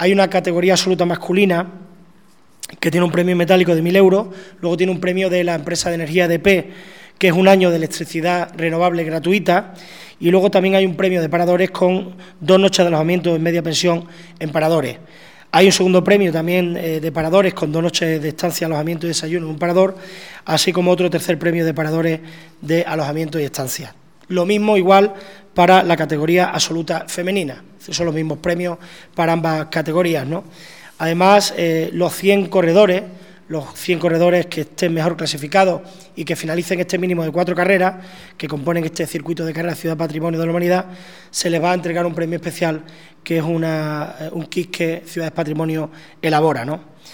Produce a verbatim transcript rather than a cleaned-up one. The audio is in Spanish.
Hay una categoría absoluta masculina que tiene un premio metálico de mil euros, luego tiene un premio de la empresa de energía E D P, que es un año de electricidad renovable gratuita, y luego también hay un premio de paradores con dos noches de alojamiento en media pensión en paradores. Hay un segundo premio también eh, de paradores con dos noches de estancia, alojamiento y desayuno en un parador, así como otro tercer premio de paradores de alojamiento y estancia. Lo mismo igual para la categoría absoluta femenina, son los mismos premios para ambas categorías, ¿no? Además, eh, los cien corredores, los cien corredores que estén mejor clasificados y que finalicen este mínimo de cuatro carreras, que componen este circuito de carreras Ciudad Patrimonio de la Humanidad, se les va a entregar un premio especial, que es una, un kit que Ciudades Patrimonio elabora, ¿no?